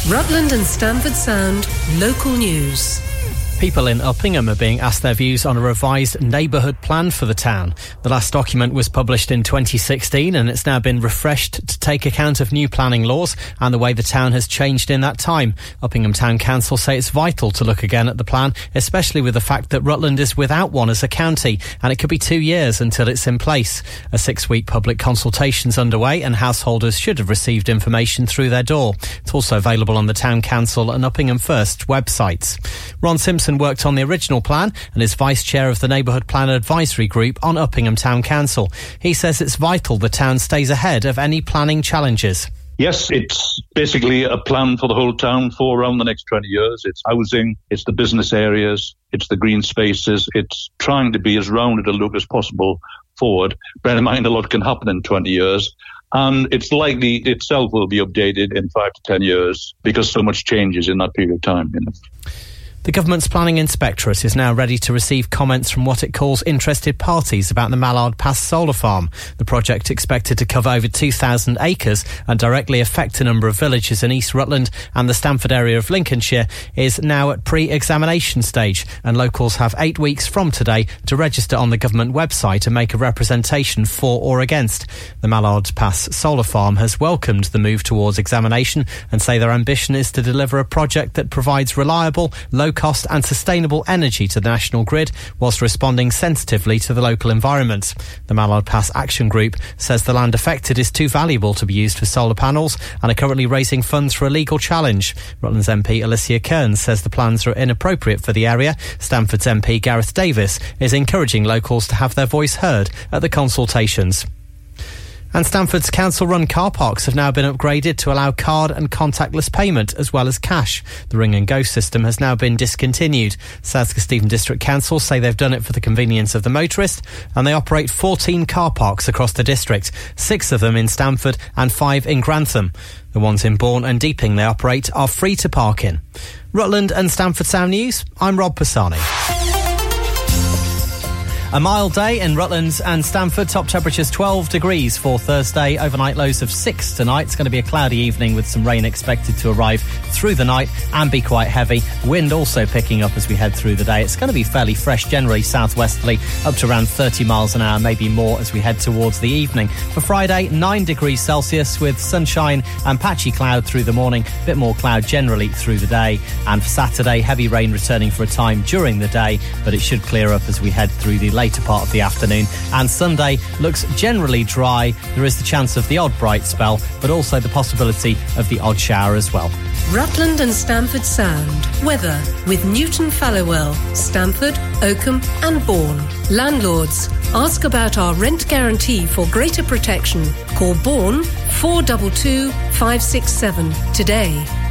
Rutland and Stamford Sound local news. People in Uppingham are being asked their views on a revised neighbourhood plan for the town. The last document was published in 2016 and it's now been refreshed to take account of new planning laws and the way the town has changed in that time. Uppingham Town Council say it's vital to look again at the plan, especially with the fact that Rutland is without one as a county and it could be 2 years until it's in place. A 6-week public consultation's underway and householders should have received information through their door. It's also available on the Town Council and Uppingham First websites. Ron Simpson worked on the original plan and is Vice Chair of the Neighbourhood Plan Advisory Group on Uppingham Town Council. He says it's vital the town stays ahead of any planning challenges. Yes, it's basically a plan for the whole town for around the next 20 years. It's housing, it's the business areas, it's the green spaces. It's trying to be as rounded a look as possible forward. Bear in mind a lot can happen in 20 years. And it's likely itself will be updated in 5 to 10 years because so much changes in that period of time. The government's planning inspectorate is now ready to receive comments from what it calls interested parties about the Mallard Pass solar farm. The project, expected to cover over 2,000 acres and directly affect a number of villages in East Rutland and the Stamford area of Lincolnshire, is now at pre-examination stage, and locals have 8 weeks from today to register on the government website and make a representation for or against. The Mallard Pass solar farm has welcomed the move towards examination and say their ambition is to deliver a project that provides reliable, low-cost and sustainable energy to the national grid whilst responding sensitively to the local environment. The Mallard Pass Action Group says the land affected is too valuable to be used for solar panels and are currently raising funds for a legal challenge. Rutland's MP Alicia Kearns says the plans are inappropriate for the area. Stamford's MP Gareth Davis is encouraging locals to have their voice heard at the consultations. And Stamford's council-run car parks have now been upgraded to allow card and contactless payment as well as cash. The Ring and Go system has now been discontinued. South Kesteven District Council say they've done it for the convenience of the motorist, and they operate 14 car parks across the district, 6 of them in Stamford and 5 in Grantham. The ones in Bourne and Deeping they operate are free to park in. Rutland and Stamford Sound News, I'm Rob Pisani. A mild day in Rutland and Stamford. Top temperatures 12 degrees for Thursday. Overnight lows of 6 tonight. It's going to be a cloudy evening with some rain expected to arrive through the night and be quite heavy. Wind also picking up as we head through the day. It's going to be fairly fresh, generally southwesterly, up to around 30 miles an hour, maybe more as we head towards the evening. For Friday, 9 degrees Celsius with sunshine and patchy cloud through the morning. A bit more cloud generally through the day. And for Saturday, heavy rain returning for a time during the day, but it should clear up as we head through the later part of the afternoon. And Sunday looks generally dry. There is the chance of the odd bright spell, but also the possibility of the odd shower as well. Rutland and Stamford Sound weather with Newton Fallowell, Stamford, Oakham and Bourne. Landlords, ask about our rent guarantee for greater protection. Call Bourne 422 567 today.